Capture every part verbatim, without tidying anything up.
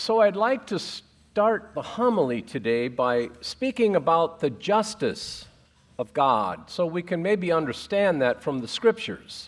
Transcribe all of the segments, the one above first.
So I'd like to start the homily today by speaking about the justice of God, so we can maybe understand that from the Scriptures.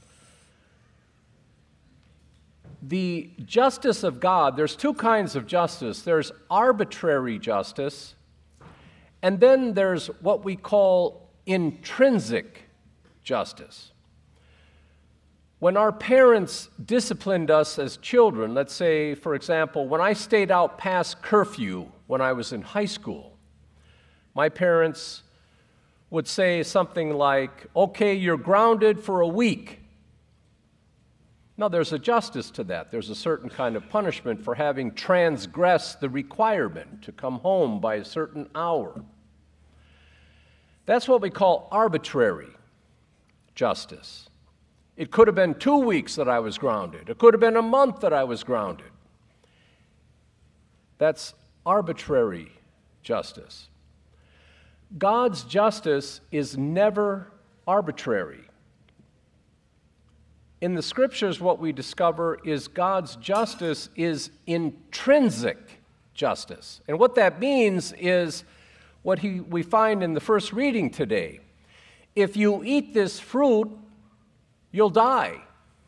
The justice of God, there's two kinds of justice. There's arbitrary justice, and then there's what we call intrinsic justice. When our parents disciplined us as children, let's say, for example, when I stayed out past curfew when I was in high school, my parents would say something like, okay, you're grounded for a week. Now, there's a justice to that. There's a certain kind of punishment for having transgressed the requirement to come home by a certain hour. That's what we call arbitrary justice. It could have been two weeks that I was grounded. It could have been a month that I was grounded. That's arbitrary justice. God's justice is never arbitrary. In the Scriptures, what we discover is God's justice is intrinsic justice. And what that means is what he, we find in the first reading today. If you eat this fruit, you'll die.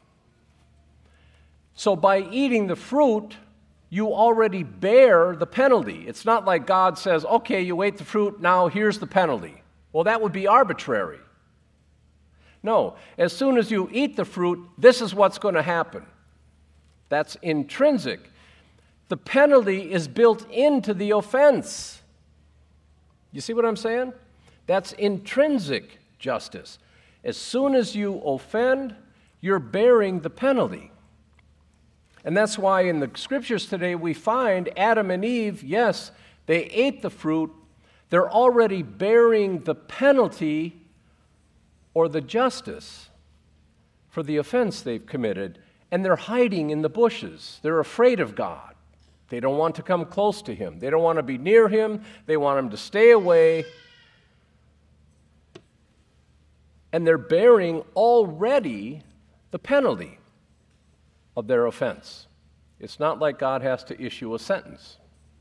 So by eating the fruit, you already bear the penalty. It's not like God says, okay, you ate the fruit, now here's the penalty. Well, that would be arbitrary. No, as soon as you eat the fruit, this is what's going to happen. That's intrinsic. The penalty is built into the offense. You see what I'm saying? That's intrinsic justice. As soon as you offend, you're bearing the penalty. And that's why in the Scriptures today we find Adam and Eve, yes, they ate the fruit. They're already bearing the penalty or the justice for the offense they've committed, and they're hiding in the bushes. They're afraid of God. They don't want to come close to Him. They don't want to be near Him. They want Him to stay away. And they're bearing already the penalty of their offense. It's not like God has to issue a sentence.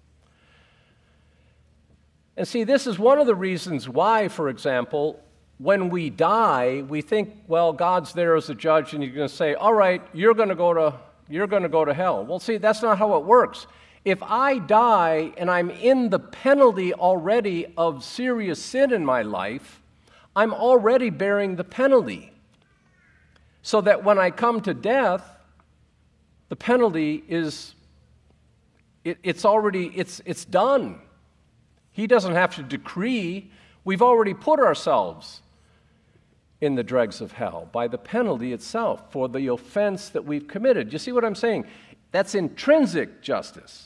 And see, this is one of the reasons why, for example, when we die, we think, well, God's there as a judge, and He's going to say, all right, you're going to go to you're going to go to hell. Well, see, that's not how it works. If I die and I'm in the penalty already of serious sin in my life, I'm already bearing the penalty. So that when I come to death, the penalty is, it, it's already, it's, it's done. He doesn't have to decree. We've already put ourselves in the dregs of hell by the penalty itself for the offense that we've committed. You see what I'm saying? That's intrinsic justice.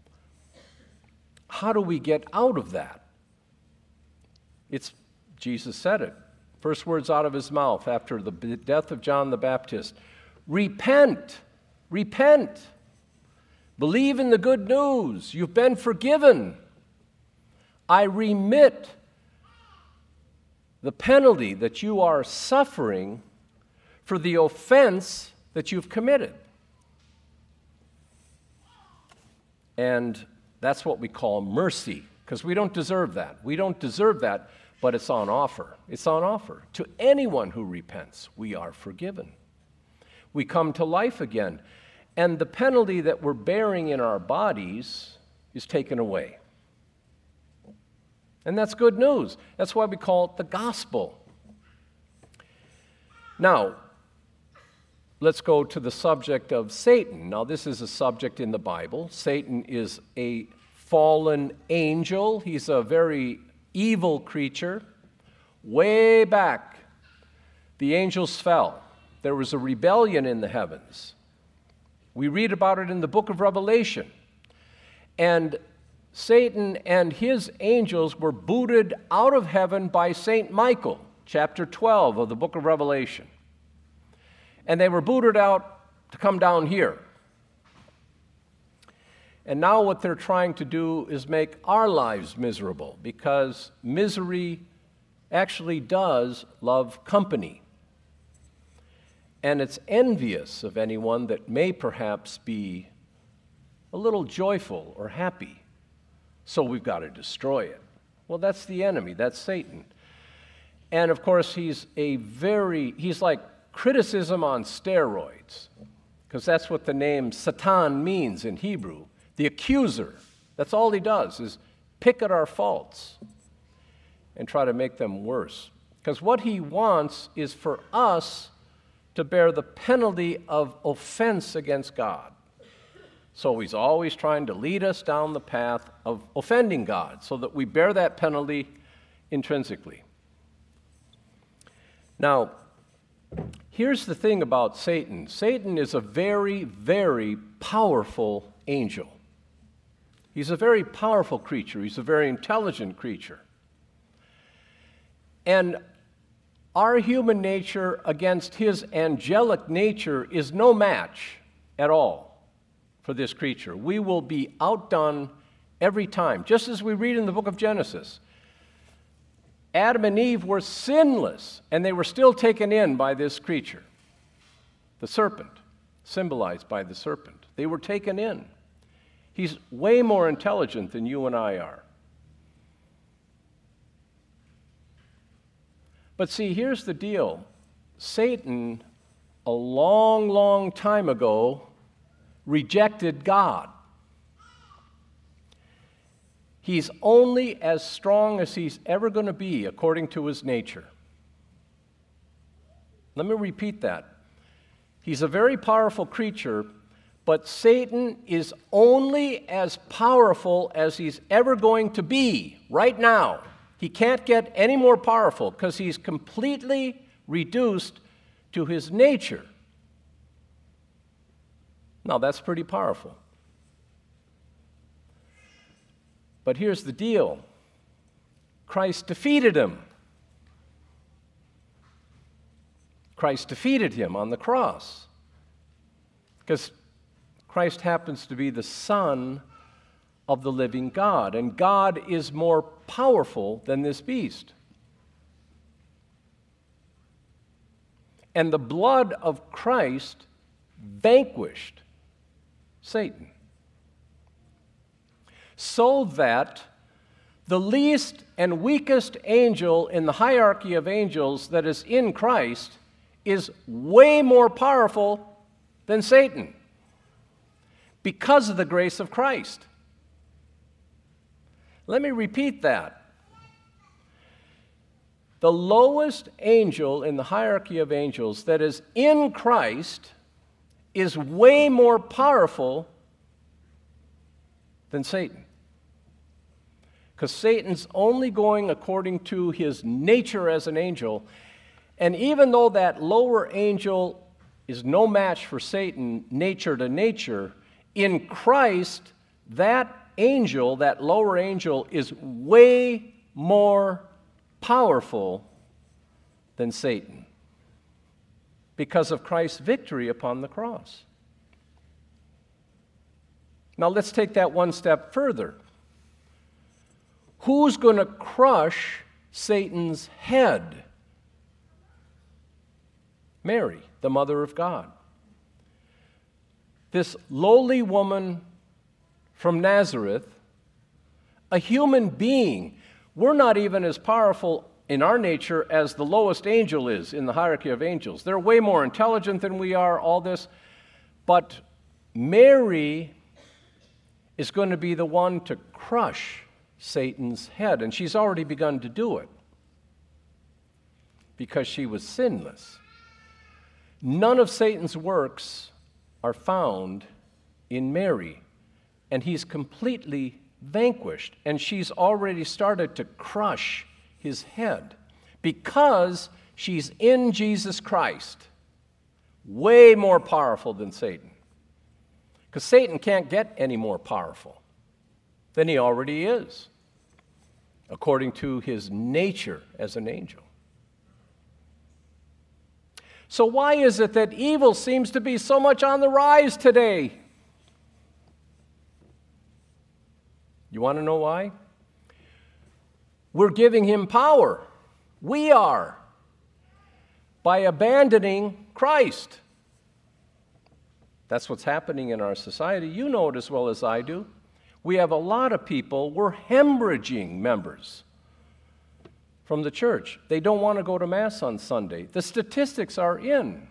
How do we get out of that? It's, Jesus said it. First words out of His mouth after the death of John the Baptist. Repent, repent. Believe in the good news. You've been forgiven. I remit the penalty that you are suffering for the offense that you've committed. And that's what we call mercy, because we don't deserve that. We don't deserve that, but it's on offer. It's on offer. To anyone who repents, we are forgiven. We come to life again, and the penalty that we're bearing in our bodies is taken away. And that's good news. That's why we call it the gospel. Now, let's go to the subject of Satan. Now, this is a subject in the Bible. Satan is a fallen angel. He's a very evil creature. Way back, the angels fell. There was a rebellion in the heavens. We read about it in the book of Revelation. And Satan and his angels were booted out of heaven by Saint Michael, chapter twelve of the book of Revelation. And they were booted out to come down here. And now what they're trying to do is make our lives miserable, because misery actually does love company. And it's envious of anyone that may perhaps be a little joyful or happy. So we've got to destroy it. Well, that's the enemy. That's Satan. And of course, he's a very, he's like criticism on steroids, because that's what the name Satan means in Hebrew, the accuser. That's all he does, is pick at our faults and try to make them worse. Because what he wants is for us to bear the penalty of offense against God. So he's always trying to lead us down the path of offending God so that we bear that penalty intrinsically. Now, here's the thing about Satan. Satan is a very, very powerful angel. He's a very powerful creature. He's a very intelligent creature. And our human nature against his angelic nature is no match at all for this creature. We will be outdone every time, just as we read in the book of Genesis. Adam and Eve were sinless, and they were still taken in by this creature, the serpent, symbolized by the serpent. They were taken in. He's way more intelligent than you and I are. But see, here's the deal. Satan, a long, long time ago, rejected God. He's only as strong as he's ever going to be according to his nature. Let me repeat that. He's a very powerful creature, but Satan is only as powerful as he's ever going to be right now. He can't get any more powerful because he's completely reduced to his nature. Now, that's pretty powerful. But here's the deal. Christ defeated him. Christ defeated him on the cross. Because Christ happens to be the Son of the living God, and God is more powerful than this beast. And the blood of Christ vanquished Satan, so that the least and weakest angel in the hierarchy of angels that is in Christ is way more powerful than Satan because of the grace of Christ. Let me repeat that. The lowest angel in the hierarchy of angels that is in Christ is way more powerful than Satan. Because Satan's only going according to his nature as an angel. And even though that lower angel is no match for Satan, nature to nature, in Christ, that angel, that lower angel, is way more powerful than Satan because of Christ's victory upon the cross. Now let's take that one step further. Who's going to crush Satan's head? Mary, the mother of God. This lowly woman from Nazareth, a human being. We're not even as powerful in our nature as the lowest angel is in the hierarchy of angels. They're way more intelligent than we are, all this. But Mary is going to be the one to crush Satan's head, and she's already begun to do it because she was sinless. None of Satan's works are found in Mary, and he's completely vanquished, and she's already started to crush his head because she's in Jesus Christ, way more powerful than Satan. Because Satan can't get any more powerful than he already is, according to his nature as an angel. So why is it that evil seems to be so much on the rise today? You want to know why? We're giving him power. We are. By abandoning Christ. That's what's happening in our society. You know it as well as I do. We have a lot of people, we're hemorrhaging members from the church. They don't want to go to Mass on Sunday. The statistics are in.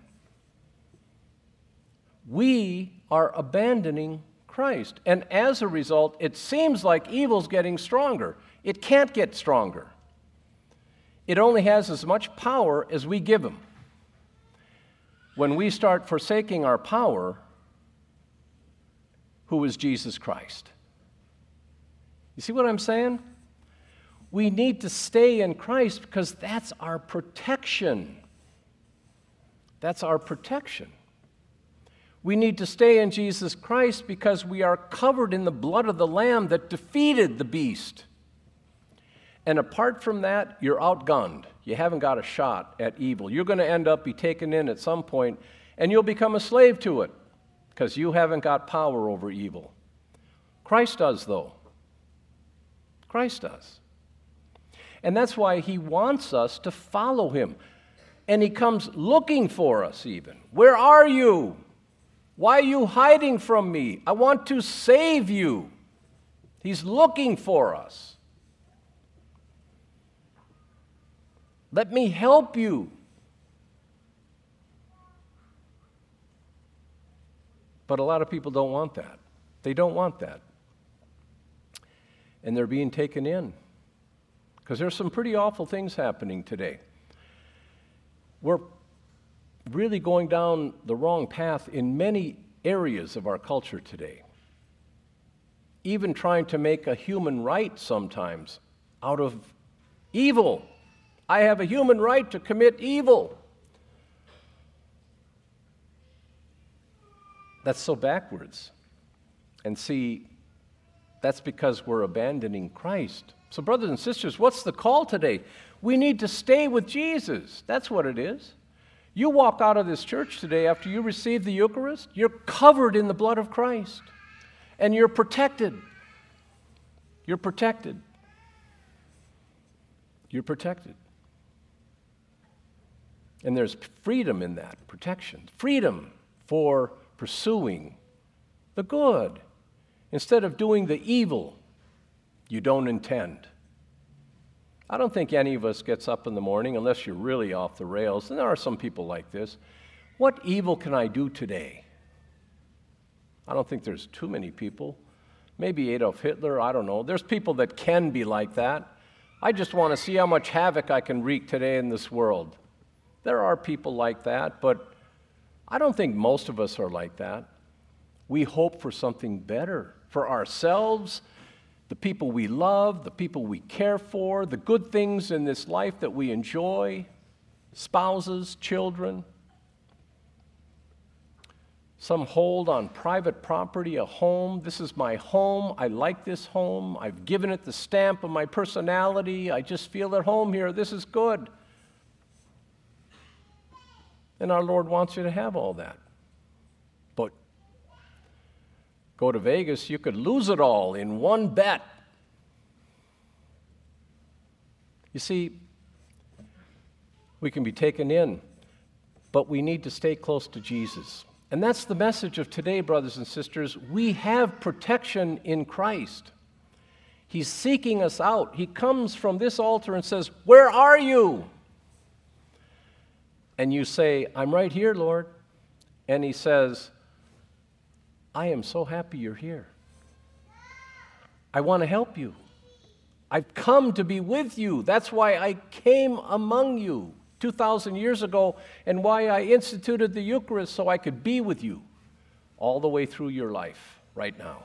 We are abandoning Christ. And as a result, it seems like evil's getting stronger. It can't get stronger. It only has as much power as we give him. When we start forsaking our power, who is Jesus Christ? You see what I'm saying? We need to stay in Christ because that's our protection. That's our protection. We need to stay in Jesus Christ because we are covered in the blood of the Lamb that defeated the beast. And apart from that, you're outgunned. You haven't got a shot at evil. You're going to end up be taken in at some point, and you'll become a slave to it because you haven't got power over evil. Christ does, though. Christ does. And that's why he wants us to follow him. And he comes looking for us even. Where are you? Why are you hiding from me? I want to save you. He's looking for us. Let me help you. But a lot of people don't want that. They don't want that. And they're being taken in. Because there's some pretty awful things happening today. We're really going down the wrong path in many areas of our culture today. Even trying to make a human right sometimes out of evil. I have a human right to commit evil. That's so backwards. And see, that's because we're abandoning Christ. So brothers and sisters, what's the call today? We need to stay with Jesus. That's what it is. You walk out of this church today after you receive the Eucharist, you're covered in the blood of Christ. And you're protected. You're protected. You're protected. And there's freedom in that protection. Freedom for pursuing the good instead of doing the evil you don't intend. I don't think any of us gets up in the morning, unless you're really off the rails, and there are some people like this. What evil can I do today? I don't think there's too many people. Maybe Adolf Hitler, I don't know. There's people that can be like that. I just want to see how much havoc I can wreak today in this world. There are people like that, but I don't think most of us are like that. We hope for something better for ourselves, the people we love, the people we care for, the good things in this life that we enjoy, spouses, children. Some hold on private property, a home. This is my home. I like this home. I've given it the stamp of my personality. I just feel at home here. This is good. And our Lord wants you to have all that. But go to Vegas, you could lose it all in one bet. You see, we can be taken in, but we need to stay close to Jesus. And that's the message of today, brothers and sisters. We have protection in Christ. He's seeking us out. He comes from this altar and says, "Where are you?" And you say, "I'm right here, Lord." And he says, "I am so happy you're here. I want to help you. I've come to be with you. That's why I came among you two thousand years ago and why I instituted the Eucharist, so I could be with you all the way through your life right now.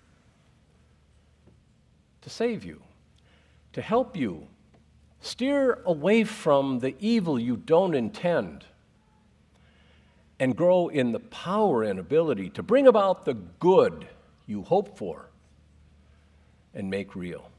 To save you, to help you, steer away from the evil you don't intend, and grow in the power and ability to bring about the good you hope for and make real.